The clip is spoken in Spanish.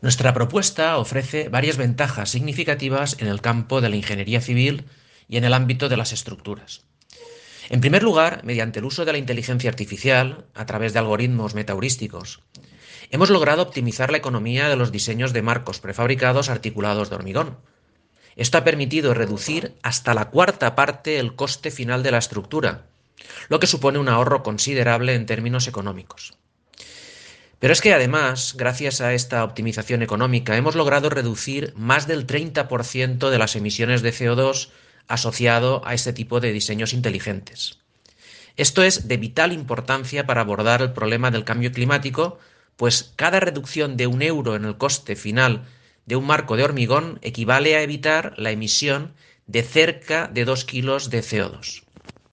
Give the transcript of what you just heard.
Nuestra propuesta ofrece varias ventajas significativas en el campo de la ingeniería civil y en el ámbito de las estructuras. En primer lugar, mediante el uso de la inteligencia artificial, a través de algoritmos metaheurísticos, hemos logrado optimizar la economía de los diseños de marcos prefabricados articulados de hormigón. Esto ha permitido reducir hasta la cuarta parte el coste final de la estructura, lo que supone un ahorro considerable en términos económicos. Pero es que además, gracias a esta optimización económica, hemos logrado reducir más del 30% de las emisiones de CO2 asociado a este tipo de diseños inteligentes. Esto es de vital importancia para abordar el problema del cambio climático, pues cada reducción de 1 euro en el coste final de un marco de hormigón equivale a evitar la emisión de cerca de 2 kilos de CO2.